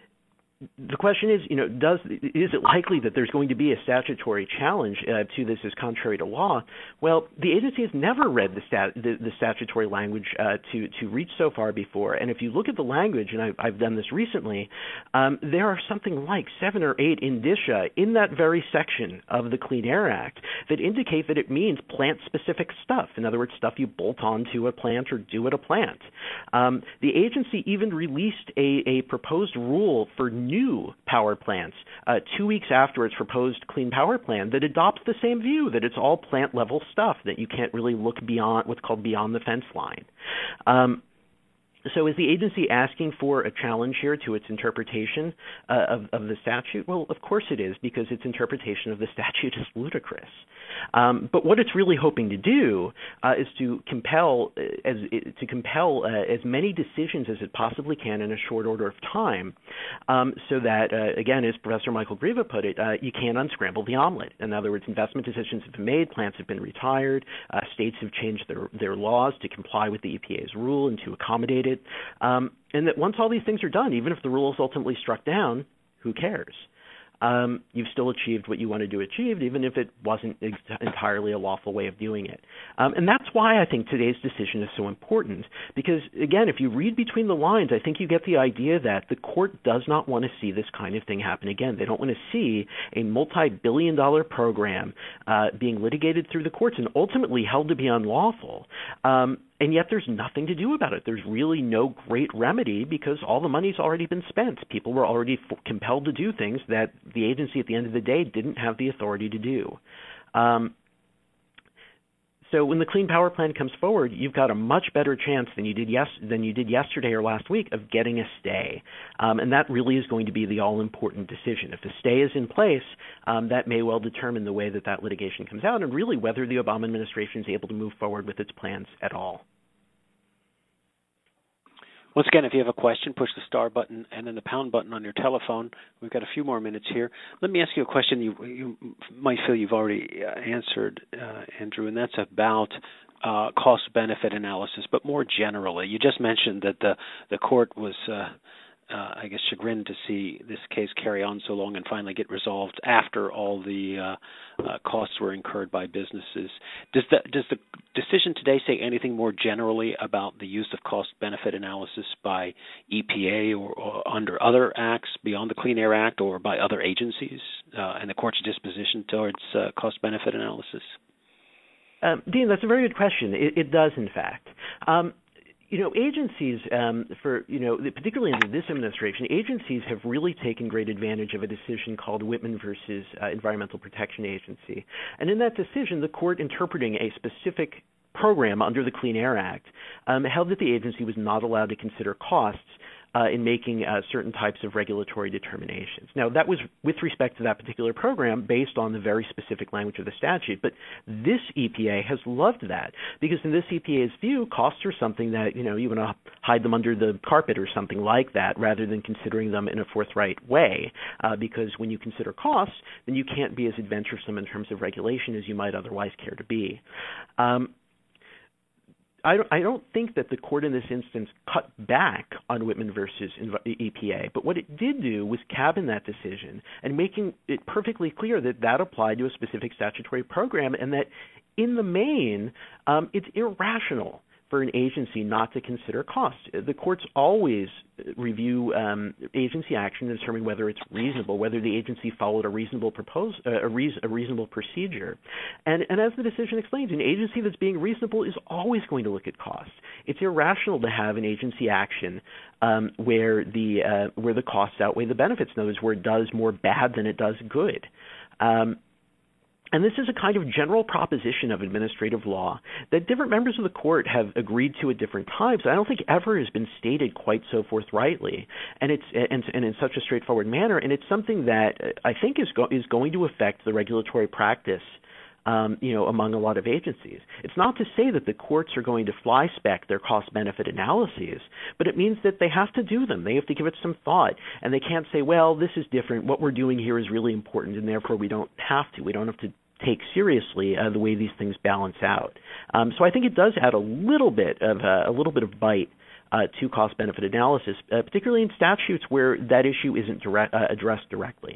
the question is, you know, does is it likely that there's going to be a statutory challenge uh, to this as contrary to law? Well, the agency has never read the, stat, the, the statutory language uh, to to reach so far before. And if you look at the language, and I, I've done this recently, um, there are something like seven or eight indicia in that very section of the Clean Air Act that indicate that it means plant-specific stuff. In other words, stuff you bolt onto a plant or do at a plant. Um, the agency even released a, a proposed rule for new power plants uh, two weeks after its proposed Clean Power Plan that adopts the same view, that it's all plant-level stuff, that you can't really look beyond what's called beyond the fence line. Um, So is the agency asking for a challenge here to its interpretation uh, of, of the statute? Well, of course it is, because its interpretation of the statute is ludicrous. Um, but what it's really hoping to do uh, is to compel uh, as to compel uh, as many decisions as it possibly can in a short order of time, um, so that uh, again, as Professor Michael Greva put it, uh, you can't unscramble the omelet. In other words, investment decisions have been made, plants have been retired, uh, states have changed their their laws to comply with the E P A's rule and to accommodate it, um, and that once all these things are done, even if the rule is ultimately struck down, who cares? um, you've still achieved what you wanted to achieve, even if it wasn't ex- entirely a lawful way of doing it. Um, and that's why I think today's decision is so important, because, again, if you read between the lines, I think you get the idea that the court does not want to see this kind of thing happen again. They don't want to see a multi-billion dollar program uh, being litigated through the courts and ultimately held to be unlawful. Um, And yet there's nothing to do about it. There's really no great remedy because all the money's already been spent. People were already f- compelled to do things that the agency at the end of the day didn't have the authority to do. Um, so when the Clean Power Plan comes forward, you've got a much better chance than you did yes than you did yesterday or last week of getting a stay. Um, and that really is going to be the all-important decision. If the stay is in place, um, that may well determine the way that that litigation comes out and really whether the Obama administration is able to move forward with its plans at all. Once again, if you have a question, push the star button and then the pound button on your telephone. We've got a few more minutes here. Let me ask you a question you, you might feel you've already uh, answered, uh, Andrew, and that's about uh, cost-benefit analysis, but more generally. You just mentioned that the, the court was, uh, uh, I guess, chagrined to see this case carry on so long and finally get resolved after all the uh, uh, costs were incurred by businesses. Does the, does the decision today say anything more generally about the use of cost-benefit analysis by E P A or, or under other acts beyond the Clean Air Act or by other agencies uh, and the court's disposition towards uh, cost-benefit analysis? Um, Dean, that's a very good question. It, it does, in fact. Um, You know, agencies, um, for, you know, particularly under this administration, agencies have really taken great advantage of a decision called Whitman versus uh, Environmental Protection Agency. And in that decision, the court interpreting a specific program under the Clean Air Act um, held that the agency was not allowed to consider costs Uh, in making uh, certain types of regulatory determinations. Now, that was with respect to that particular program based on the very specific language of the statute. But this E P A has loved that because in this E P A's view, costs are something that, you know, you want to hide them under the carpet or something like that rather than considering them in a forthright way. Uh, because when you consider costs, then you can't be as adventuresome in terms of regulation as you might otherwise care to be. Um, I don't, I don't think that the court in this instance cut back on Whitman versus E P A, but what it did do was cabin that decision and making it perfectly clear that that applied to a specific statutory program and that in the main, um, it's irrational for an agency not to consider costs. The courts always review um, agency action to determine whether it's reasonable, whether the agency followed a reasonable propose, uh, a, reas- a reasonable procedure. And, and as the decision explains, an agency that's being reasonable is always going to look at costs. It's irrational to have an agency action um, where the uh, where the costs outweigh the benefits. In other words, where it does more bad than it does good. Um, And this is a kind of general proposition of administrative law that different members of the court have agreed to at different times. I don't think ever has been stated quite so forthrightly, and it's and, and in such a straightforward manner. And it's something that I think is go, is going to affect the regulatory practice, um, you know, among a lot of agencies. It's not to say that the courts are going to fly spec their cost-benefit analyses, but it means that they have to do them. They have to give it some thought, and they can't say, well, this is different. What we're doing here is really important, and therefore we don't have to. We don't have to take seriously uh, the way these things balance out. Um, so I think it does add a little bit of uh, a little bit of bite uh, to cost-benefit analysis, uh, particularly in statutes where that issue isn't direct, uh, addressed directly.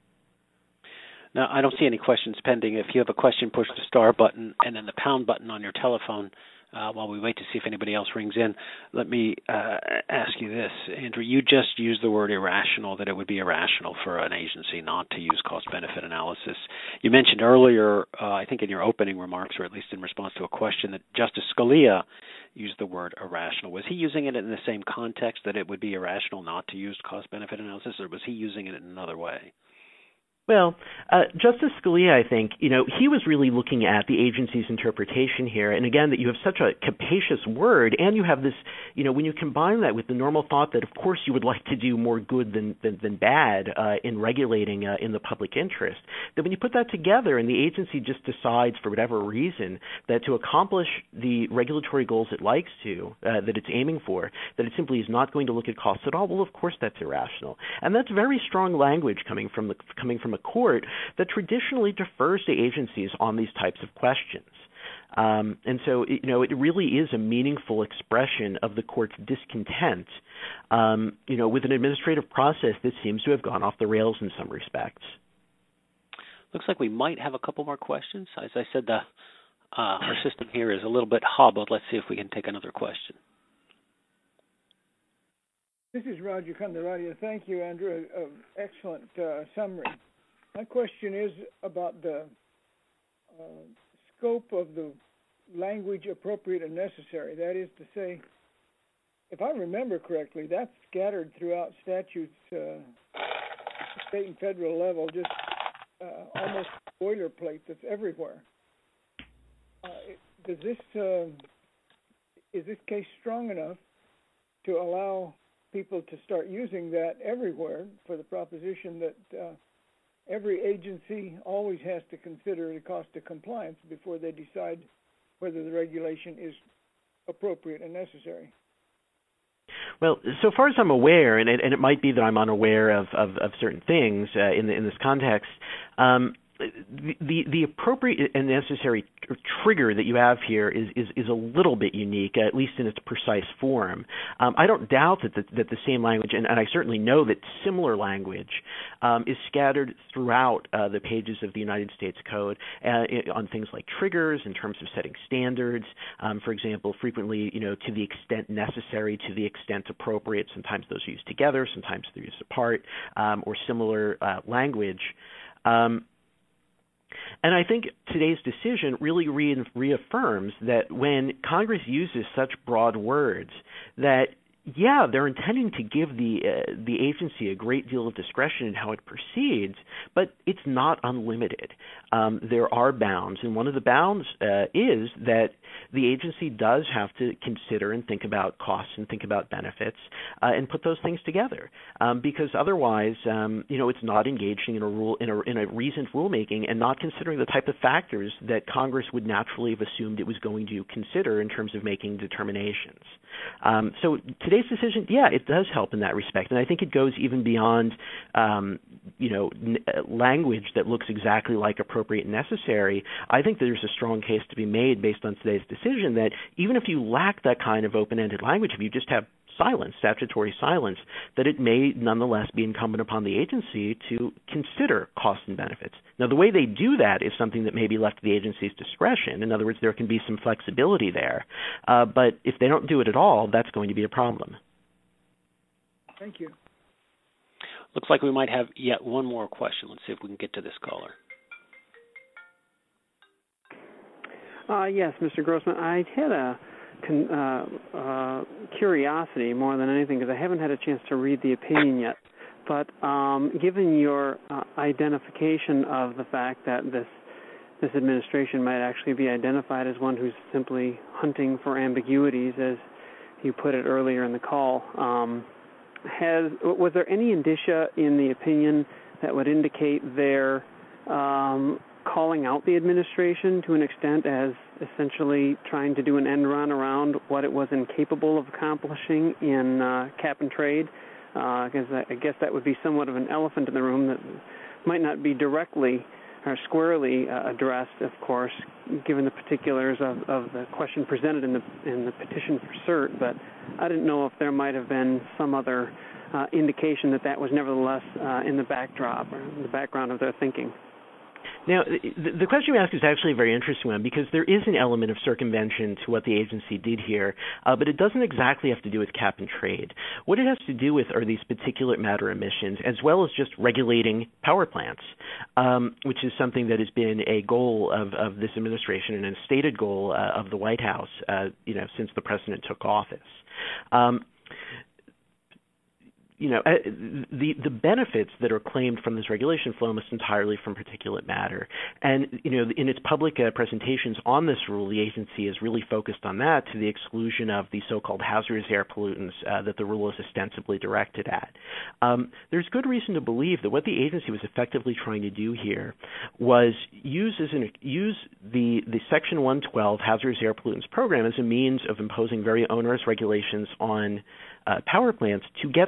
Now, I don't see any questions pending. If you have a question, push the star button and then the pound button on your telephone. Uh, while we wait to see if anybody else rings in, let me uh, ask you this. Andrew, you just used the word irrational, that it would be irrational for an agency not to use cost-benefit analysis. You mentioned earlier, uh, I think in your opening remarks, or at least in response to a question, that Justice Scalia used the word irrational. Was he using it in the same context, that it would be irrational not to use cost-benefit analysis, or was he using it in another way? Well, uh, Justice Scalia, I think, you know, he was really looking at the agency's interpretation here. And again, that you have such a capacious word, and you have this, you know, when you combine that with the normal thought that, of course, you would like to do more good than than, than bad uh, in regulating uh, in the public interest, that when you put that together and the agency just decides for whatever reason that to accomplish the regulatory goals it likes to, uh, that it's aiming for, that it simply is not going to look at costs at all, well, of course, that's irrational. And that's very strong language coming from the coming from a court that traditionally defers to agencies on these types of questions. Um, and so, you know, it really is a meaningful expression of the court's discontent um, you know, with an administrative process that seems to have gone off the rails in some respects. Looks like we might have a couple more questions. As I said, the uh, our system here is a little bit hobbled. Let's see if we can take another question. This is Roger Candelaria. Thank you, Andrew. Uh, excellent uh, summary. My question is about the uh, scope of the language appropriate and necessary. That is to say, if I remember correctly, that's scattered throughout statutes, uh, state and federal level, just uh, almost boilerplate that's everywhere. Uh, does this uh, is this case strong enough to allow people to start using that everywhere, for the proposition that uh, every agency always has to consider the cost of compliance before they decide whether the regulation is appropriate and necessary? Well, so far as I'm aware, and it, and it might be that I'm unaware of, of, of certain things uh, in, the, in this context, um, the, the the appropriate and necessary tr- trigger that you have here is, is, is a little bit unique, at least in its precise form. Um, I don't doubt that the, that the same language, and, and I certainly know that similar language um, is scattered throughout uh, the pages of the United States Code uh, on things like triggers in terms of setting standards. Um, for example, frequently, you know, to the extent necessary, to the extent appropriate. Sometimes those are used together, sometimes they're used apart, um, or similar uh, language. Um, And I think today's decision really re- reaffirms that when Congress uses such broad words, that, yeah, they're intending to give the uh, the agency a great deal of discretion in how it proceeds, but it's not unlimited. Um, there are bounds, and one of the bounds uh, is that the agency does have to consider and think about costs and think about benefits uh, and put those things together, um, because otherwise, um, you know, it's not engaging in a rule in a, in a reasoned rulemaking and not considering the type of factors that Congress would naturally have assumed it was going to consider in terms of making determinations. Um, so today's decision, yeah, it does help in that respect, and I think it goes even beyond, um, you know, n- language that looks exactly like appropriate and necessary. I think there's a strong case to be made based on today's decision that even if you lack that kind of open-ended language, if you just have silence, statutory silence, that it may nonetheless be incumbent upon the agency to consider costs and benefits. Now, the way they do that is something that may be left to the agency's discretion. In other words, there can be some flexibility there. Uh, but if they don't do it at all, that's going to be a problem. Thank you. Looks like we might have yet one more question. Let's see if we can get to this caller. Uh, yes, Mister Grossman, I had a con, uh, uh, curiosity more than anything because I haven't had a chance to read the opinion yet. But um, given your uh, identification of the fact that this this administration might actually be identified as one who's simply hunting for ambiguities, as you put it earlier in the call, um, has was there any indicia in the opinion that would indicate their um, calling out the administration to an extent as essentially trying to do an end run around what it was incapable of accomplishing in uh, cap and trade? Because uh, I guess that would be somewhat of an elephant in the room that might not be directly or squarely uh, addressed, of course, given the particulars of, of the question presented in the in the petition for cert. But I didn't know if there might have been some other uh, indication that that was nevertheless uh, in the backdrop or in the background of their thinking. Now, the, the question you ask is actually a very interesting one because there is an element of circumvention to what the agency did here, uh, but it doesn't exactly have to do with cap and trade. What it has to do with are these particulate matter emissions, as well as just regulating power plants, um, which is something that has been a goal of, of this administration and a stated goal uh, of the White House, uh, you know, since the president took office. Um, You know, the the benefits that are claimed from this regulation flow almost entirely from particulate matter. And, you know, in its public uh, presentations on this rule, the agency is really focused on that to the exclusion of the so-called hazardous air pollutants uh, that the rule is ostensibly directed at. Um, there's good reason to believe that what the agency was effectively trying to do here was use as an, use the, the Section one twelve hazardous air pollutants program as a means of imposing very onerous regulations on uh, power plants to get these other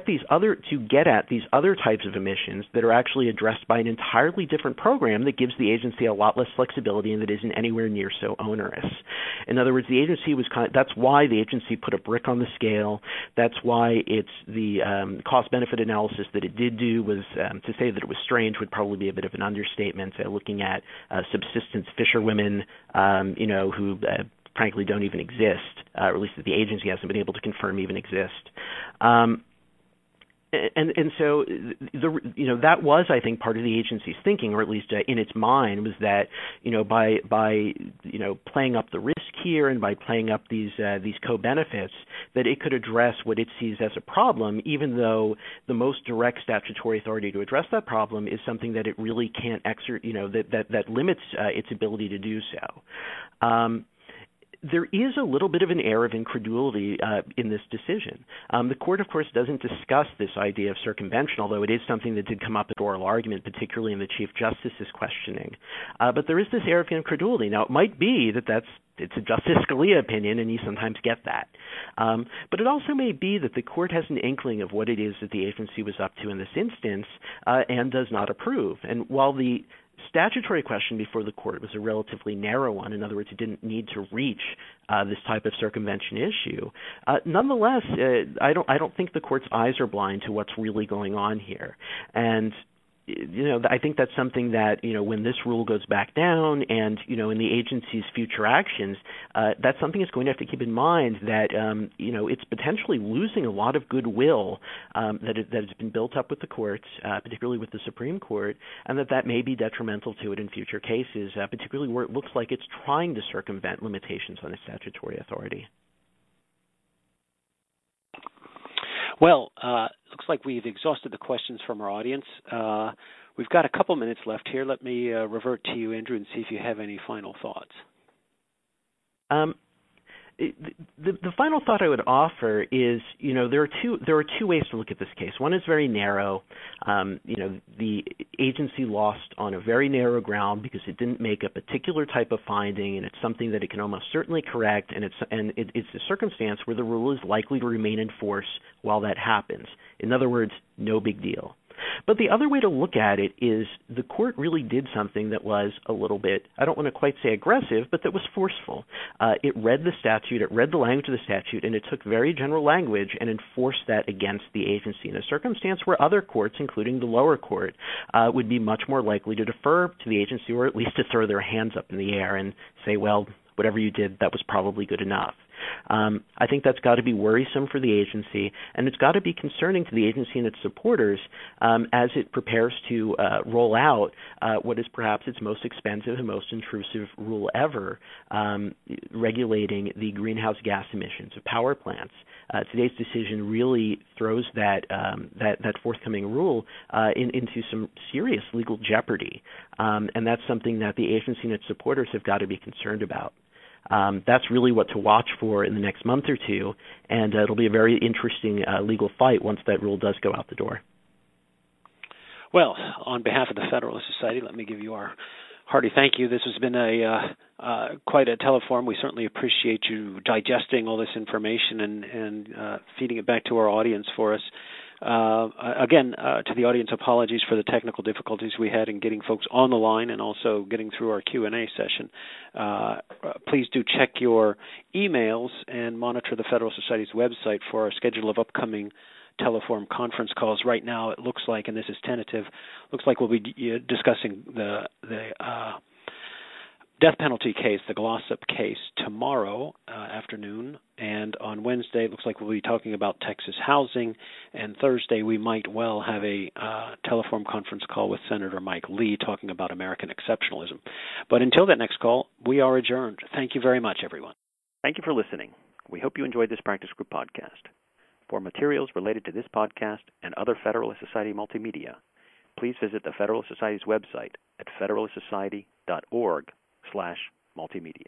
other to get at these other types of emissions that are actually addressed by an entirely different program that gives the agency a lot less flexibility and that isn't anywhere near so onerous. In other words, the agency was kind of, that's why the agency put a brick on the scale. That's why it's the um, cost-benefit analysis that it did do was um, to say that it was strange would probably be a bit of an understatement. Uh, looking at uh, subsistence fisherwomen, um, you know, who uh, frankly don't even exist, uh, or at least that the agency hasn't been able to confirm even exist. Um, and and so the you know that was, I think, part of the agency's thinking, or at least uh, in its mind, was that you know by by you know playing up the risk here and by playing up these uh, these co-benefits, that it could address what it sees as a problem, even though the most direct statutory authority to address that problem is something that it really can't exert, you know, that that that limits uh, its ability to do so. Um, There is a little bit of an air of incredulity uh, in this decision. Um, the court, of course, doesn't discuss this idea of circumvention, although it is something that did come up at oral argument, particularly in the Chief Justice's questioning. Uh, but there is this air of incredulity. Now, it might be that that's it's a Justice Scalia opinion, and you sometimes get that. Um, but it also may be that the court has an inkling of what it is that the agency was up to in this instance uh, and does not approve. And while the statutory question before the court was a relatively narrow one. In other words, it didn't need to reach uh, this type of circumvention issue. Uh, nonetheless, uh, I don't I don't think the court's eyes are blind to what's really going on here. And you know, I think that's something that, you know, when this rule goes back down and, you know, in the agency's future actions, uh, that's something it's going to have to keep in mind that, um, you know, it's potentially losing a lot of goodwill um, that, it, that has been built up with the courts, uh, particularly with the Supreme Court, and that that may be detrimental to it in future cases, uh, particularly where it looks like it's trying to circumvent limitations on its statutory authority. Well, uh, looks like we've exhausted the questions from our audience. Uh, we've got a couple minutes left here. Let me uh, revert to you, Andrew, and see if you have any final thoughts. Um, the, the final thought I would offer is, you know, there are two there are two ways to look at this case. One is very narrow. Um, you know, the agency lost on a very narrow ground because it didn't make a particular type of finding, and it's something that it can almost certainly correct, and it's and it, it's a circumstance where the rule is likely to remain in force while that happens. In other words, no big deal. But the other way to look at it is the court really did something that was a little bit, I don't want to quite say aggressive, but that was forceful. Uh, it read the statute, it read the language of the statute, and it took very general language and enforced that against the agency in a circumstance where other courts, including the lower court, uh, would be much more likely to defer to the agency, or at least to throw their hands up in the air and say, well, whatever you did, that was probably good enough. Um, I think that's got to be worrisome for the agency, and it's got to be concerning to the agency and its supporters um, as it prepares to uh, roll out uh, what is perhaps its most expensive and most intrusive rule ever, um, regulating the greenhouse gas emissions of power plants. Uh, today's decision really throws that um, that, that forthcoming rule uh, in, into some serious legal jeopardy, um, and that's something that the agency and its supporters have got to be concerned about. Um, that's really what to watch for in the next month or two, and uh, it'll be a very interesting uh, legal fight once that rule does go out the door. Well, on behalf of the Federalist Society, let me give you our hearty thank you. This has been a uh, uh, quite a teleforum. We certainly appreciate you digesting all this information and, and uh, feeding it back to our audience for us. Uh, again, uh, to the audience, apologies for the technical difficulties we had in getting folks on the line and also getting through our Q and A session. Uh, please do check your emails and monitor the Federal Society's website for our schedule of upcoming teleforum conference calls. Right now, it looks like, and this is tentative, looks like we'll be discussing the the uh, death penalty case, the Glossop case, tomorrow uh, afternoon, and on Wednesday it looks like we'll be talking about Texas housing, and Thursday we might well have a uh, telephone conference call with Senator Mike Lee talking about American exceptionalism. But until that next call, we are adjourned. Thank you very much, everyone. Thank you for listening. We hope you enjoyed this Practice Group podcast. For materials related to this podcast and other Federalist Society multimedia, please visit the Federalist Society's website at federalist society dot org slash multimedia.